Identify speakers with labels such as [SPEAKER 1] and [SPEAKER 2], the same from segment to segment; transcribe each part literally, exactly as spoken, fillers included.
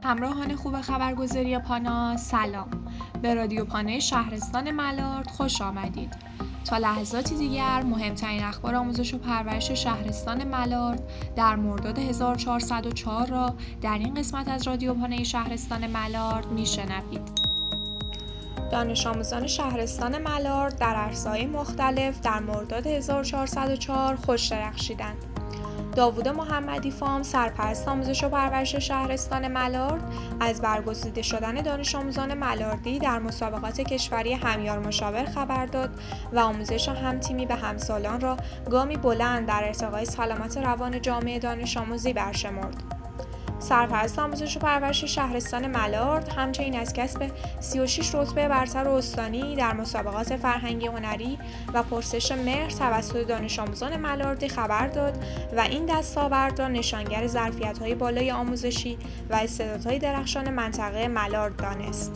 [SPEAKER 1] همراهان خوب خبرگزاری پانا، سلام. به رادیو پانای شهرستان ملارد خوش آمدید. تا لحظاتی دیگر مهمترین اخبار آموزش و پرورش شهرستان ملارد در مرداد هزار و چهارصد و چهار را در این قسمت از رادیو پانای شهرستان ملارد میشنوید. دانش آموزان شهرستان ملارد در عرصه‌های مختلف در مرداد هزار و چهارصد و چهار خوش درخشیدند. داوود محمدی فام، سرپرست آموزش و پرورش شهرستان ملارد، از برگزیده شدن دانش آموزان ملاردی در مسابقات کشوری همیار مشاور خبر داد و آموزش همتیمی به همسالان را گامی بلند در ارتقای سلامت روان جامعه دانش آموزی برشمرد. سرپرست آموزش و پرورش شهرستان ملارد همچنین از کسب سی و شش رتبه برتر استانی در مسابقات فرهنگی هنری و پرسش مهر توسط دانش آموزان ملاردی خبر داد و این دستاورد را نشانگر ظرفیت‌های بالای آموزشی و استعدادهای درخشان منطقه ملارد دانست.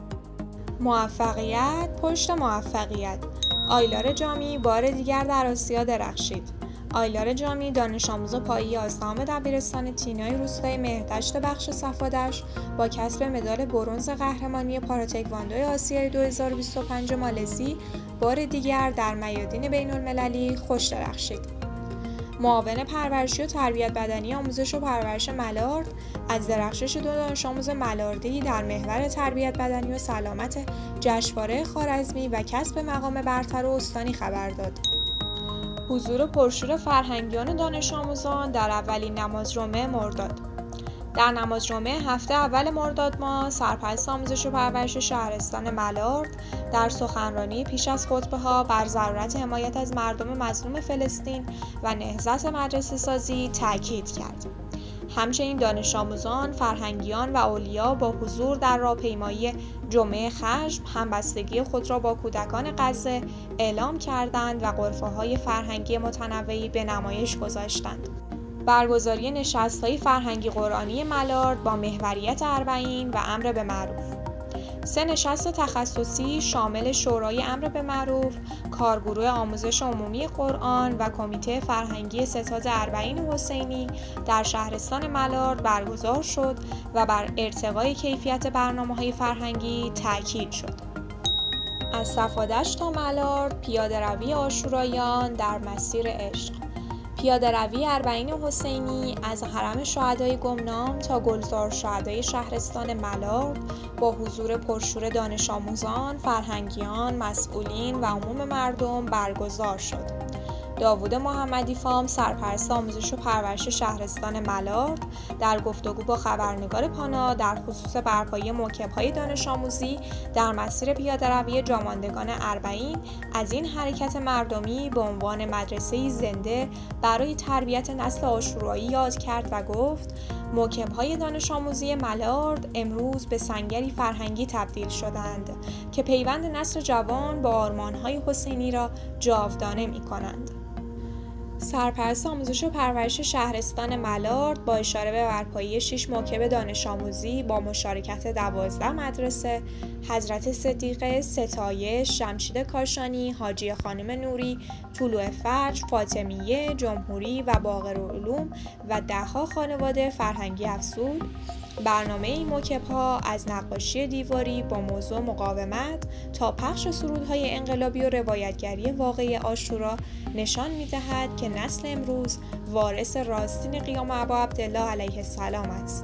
[SPEAKER 1] موفقیت پشت موفقیت. آیلار جامی بار دیگر در آسیا درخشید. آیلار جامی، دانش آموز پایه آستان دبیرستان تینای روستای مهردشت بخش صفادش، با کسب مدال برنز قهرمانی پاراتکواندو آسیای دو هزار و بیست و پنج مالزی بار دیگر در میادین بین المللی خوش درخشید. معاون پرورشی و تربیت بدنی آموزش و پرورش ملارد از درخشش دو دانش آموز ملاردی در محور تربیت بدنی و سلامت جشنواره خوارزمی و کسب مقام برتر و استانی خبر داد. حضور پرشور فرهنگیان دانش آموزان در اولین نماز جمعه مرداد. در نماز جمعه هفته اول مرداد ماه، سرپرست آموزش و پرورش شهرستان ملارد در سخنرانی پیش از خطبه‌ها بر ضرورت حمایت از مردم مظلوم فلسطین و نهضت مدرسه سازی تاکید کرد. همچنین دانش آموزان، فرهنگیان و اولیا با حضور در راهپیمایی جمعه خشم همبستگی خود را با کودکان غزه اعلام کردند و غرفه‌های فرهنگی متنوعی به نمایش گذاشتند. برگزاری نشست‌های فرهنگی قرآنی ملارد با محوریت اربعین و امر به معروف. سه نشست تخصصی شامل شورای امر به معروف، کارگروه آموزش عمومی قرآن و کمیته فرهنگی ستاد اربعین حسینی در شهرستان ملارد برگزار شد و بر ارتقای کیفیت برنامه‌های فرهنگی تاکید شد. از صفادش تا ملارد پیاده‌روی عاشوراییان در مسیر عشق. پیاده‌روی اربعین حسینی از حرم شهدای گمنام تا گلزار شهدای شهرستان ملارد با حضور پرشور دانش آموزان، فرهنگیان، مسئولین و عموم مردم برگزار شد. داوود محمدی فام، سرپرست آموزش و پرورش شهرستان ملارد، در گفتگو با خبرنگار پانا در خصوص برپایی موکب‌های دانش آموزی در مسیر پیاده‌روی جاماندگان اربعین از این حرکت مردمی به عنوان مدرسه‌ای زنده برای تربیت نسل عاشورایی یاد کرد و گفت موکب‌های دانش آموزی ملارد امروز به سنگری فرهنگی تبدیل شدند که پیوند نسل جوان با آرمان‌های حسینی را جاودانه می‌کنند. سرپرست آموزش و پرورش شهرستان ملارد با اشاره به برپایی شش موکب دانش آموزی با مشارکت دوازده مدرسه، حضرت صدیقه، ستایش، شمشید کاشانی، حاجیه خانم نوری، طلوع فجر، فاطمیه، جمهوری و باقرالعلوم و ده‌ها خانواده فرهنگی افزود، برنامه این موکب‌ها از نقاشی دیواری با موضوع مقاومت تا پخش سرودهای انقلابی و روایتگری واقعی عاشورا نشان می‌دهد که نسل امروز وارث راستین قیام ابا عبدالله علیه السلام است.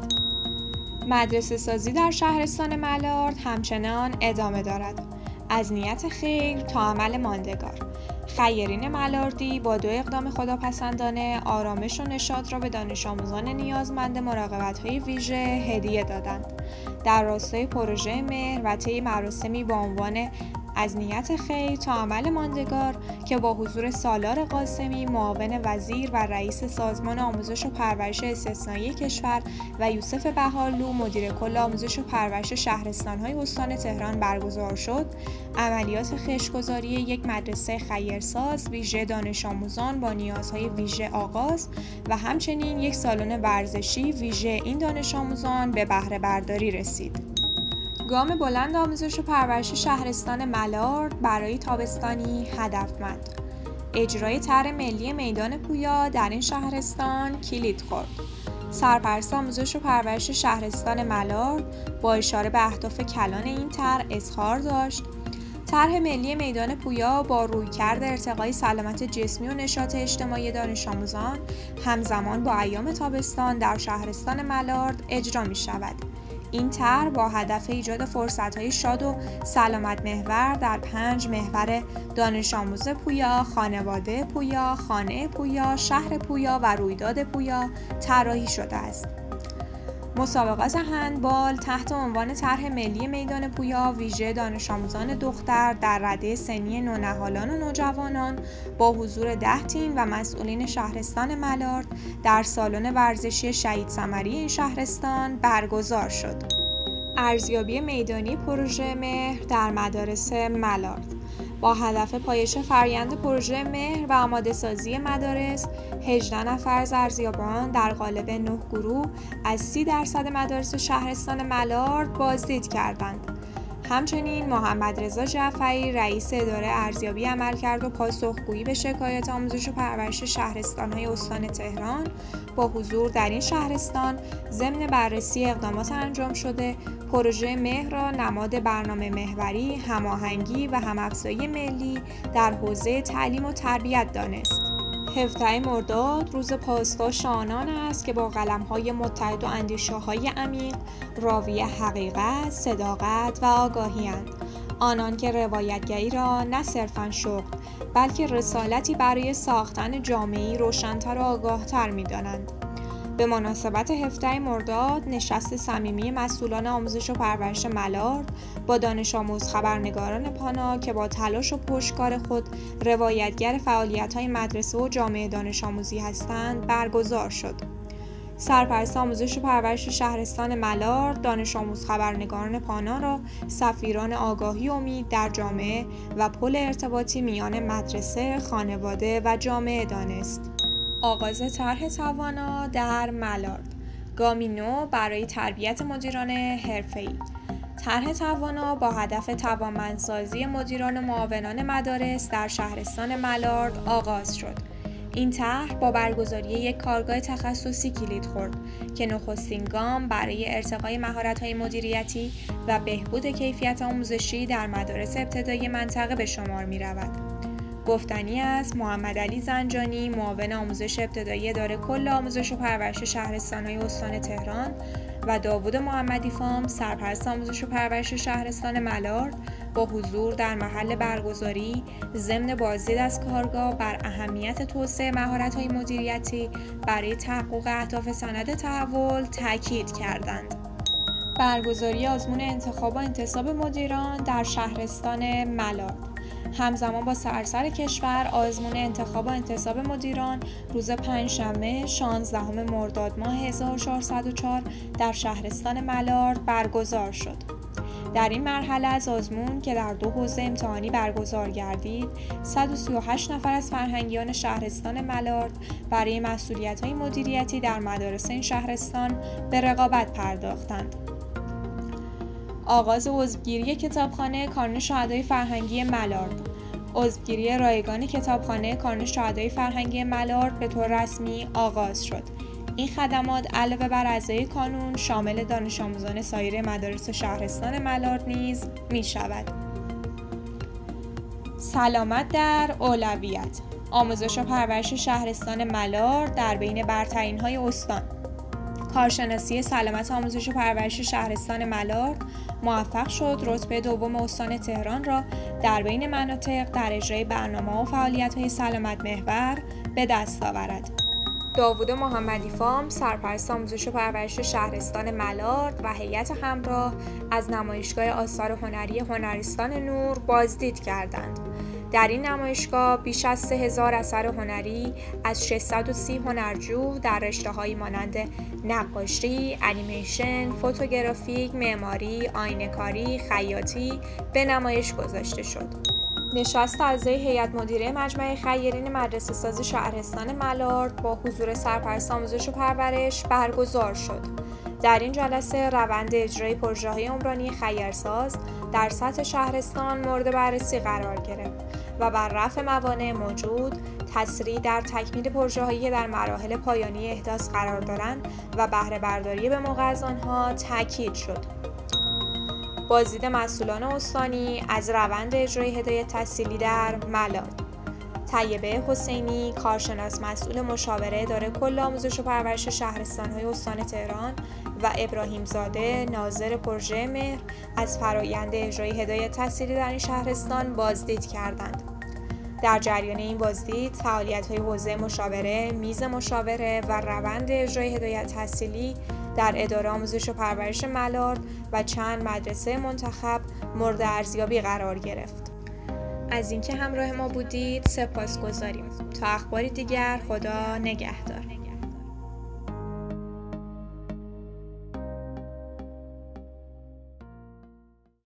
[SPEAKER 1] مدرسه سازی در شهرستان ملارد همچنان ادامه دارد. از نیت خیر تا عمل ماندگار. خیرین ملاردی با دو اقدام خداپسندانه آرامش و نشاط را به دانش آموزان نیازمند مراقبت‌های ویژه هدیه دادند. در راستای پروژه مهر و طی مراسمی با عنوان از نیت خیر تا عمل ماندگار که با حضور سالار قاسمی، معاون وزیر و رئیس سازمان آموزش و پرورش استثنایی کشور و یوسف بهارلو، مدیر کل آموزش و پرورش شهرستان‌های استان تهران برگزار شد، عملیات خشت‌گذاری یک مدرسه خیرساز ویژه دانش آموزان با نیازهای ویژه آغاز و همچنین یک سالن ورزشی ویژه این دانش آموزان به بهره برداری رسید. گام بلند آموزش و پرورش شهرستان ملارد برای تابستانی هدفمند. اجرای طرح ملی میدان پویا در این شهرستان کلید خورد. سرپرست آموزش و پرورش شهرستان ملارد با اشاره به اهداف کلان این طرح اظهار داشت: طرح ملی میدان پویا با رویکرد ارتقای سلامت جسمی و نشاط اجتماعی دانش آموزان همزمان با ایام تابستان در شهرستان ملارد اجرا می شود. این طرح با هدف ایجاد فرصت‌های شاد و سلامت محور در پنج محور دانش آموز پویا، خانواده پویا، خانه پویا، شهر پویا و رویداد پویا طراحی شده است. مسابقات هندبال تحت عنوان طرح ملی میدان پویا ویژه دانش آموزان دختر در رده سنی نونهالان و نوجوانان با حضور ده تیم و مسئولین شهرستان ملارد در سالن ورزشی شهید سمری این شهرستان برگزار شد. ارزیابی میدانی پروژه مهر در مدارس ملارد با هدف پایش فرآیند پروژه مهر و آماده سازی مدارس، هجده نفر از ارزیابان در قالب نه گروه از سی درصد مدارس شهرستان ملارد بازدید کردند. همچنین محمد رضا جعفری رئیس اداره ارزیابی عملکرد و پاسخگویی به شکایات آموزش و پرورش شهرستان‌های استان تهران با حضور در این شهرستان ضمن بررسی اقدامات انجام شده پروژه مهر را نماد برنامه محوری، هماهنگی و هم‌افزایی ملی در حوزه تعلیم و تربیت دانست. هفدهم مرداد روز پاسداشت آنان است که با قلم‌های متحد و اندیشه‌های عمیق راوی حقیقت، صداقت و آگاهی‌اند. آنان که روایتگری را نه صرفاً شغل بلکه رسالتی برای ساختن جامعه‌ای روشن‌تر و آگاه‌تر می‌دانند. به مناسبت هفدهم مرداد نشست صمیمی مسئولان آموزش و پرورش ملارد با دانش آموز خبرنگاران پانا که با تلاش و پشتکار خود روایتگر فعالیت‌های مدرسه و جامعه دانش آموزی هستند برگزار شد. سرپرست آموزش و پرورش شهرستان ملارد دانش آموز خبرنگاران پانا را سفیران آگاهی امید در جامعه و پل ارتباطی میان مدرسه، خانواده و جامعه دانست. آغاز طرح توانا در ملارد، گامی نو برای تربیت مدیران حرفه‌ای. طرح توانا با هدف توانمندسازی مدیران و معاونان مدارس در شهرستان ملارد آغاز شد. این طرح با برگزاری یک کارگاه تخصصی کلید خورد که نخستین گام برای ارتقای مهارت‌های مدیریتی و بهبود کیفیت آموزشی در مدارس ابتدایی منطقه به شمار می‌رود. گفتنی است محمد علی زنجانی معاون آموزش ابتدایی اداره کل آموزش و پرورش شهرستان‌های استان تهران و داوود محمدی فام سرپرست آموزش و پرورش شهرستان ملارد با حضور در محل برگزاری ضمن بازدید از کارگاه بر اهمیت توسعه مهارت‌های مدیریتی برای تحقق اهداف سند تحول تاکید کردند. برگزاری آزمون انتخاب و انتصاب مدیران در شهرستان ملارد همزمان با سراسر کشور آزمون انتخاب و انتصاب مدیران روز پنجشنبه شانزدهم مرداد ماه هزار و چهارصد و چهار در شهرستان ملارد برگزار شد. در این مرحله از آزمون که در دو حوزه امتحانی برگزار گردید، صد و سی و هشت نفر از فرهنگیان شهرستان ملارد برای مسئولیت‌های مدیریتی در مدارس این شهرستان به رقابت پرداختند. آغاز عضوگیری کتابخانه کانون شهدای فرهنگی ملارد. عضوگیری رایگان کتابخانه کانون شهدای فرهنگی ملارد به طور رسمی آغاز شد. این خدمات علاوه بر اعضای کانون شامل دانش آموزان سایر مدارس شهرستان ملارد نیز می شود. سلامت در اولویت. آموزش و پرورش شهرستان ملارد در بین برترین‌های استان. کارشناسی سلامت آموزش و پرورش شهرستان ملارد موفق شد رتبه دوم استان تهران را در بین مناطق در اجرای برنامه و فعالیت‌های سلامت محور به دست آورد. داوود محمدی فام سرپرست آموزش و پرورش شهرستان ملارد و هیئت همراه از نمایشگاه آثار هنری هنرستان نور بازدید کردند. در این نمایشگاه بیش از سه هزار اثر هنری از ششصد و سی هنرجو در رشته‌هایی مانند نقاشی، انیمیشن، فوتوگرافیک، معماری، آینه‌کاری، خیاطی به نمایش گذاشته شد. نشست اعضای هیئت مدیره مجمع خیرین مدرسه ساز شهرستان ملارد با حضور سرپرست آموزش و پرورش برگزار شد. در این جلسه روند اجرای پروژه‌های عمرانی خیرساز در سطح شهرستان مورد بررسی قرار گرفت و بر رفع موانع موجود تسریع در تکمیل پروژه‌هایی که در مراحل پایانی احداث قرار دارند و بهره برداری به موقع از آنها تاکید شد. بازدید مسئولان استانی از روند اجرای هدایت تحصیلی در ملارد. طیبه حسینی، کارشناس مسئول مشاوره اداره کل آموزش و پرورش شهرستان‌های استان تهران و ابراهیم زاده، ناظر پروژه مهر، از فرایند اجرای هدایت تحصیلی در این شهرستان بازدید کردند. در جریان این بازدید، فعالیت‌های حوزه مشاوره، میز مشاوره و روند اجرای هدایت تحصیلی در اداره آموزش و پرورش ملارد و چند مدرسه منتخب مورد ارزیابی قرار گرفت. از اینکه همراه ما بودید سپاسگزاریم. تا اخباری دیگر، خدا نگهدار.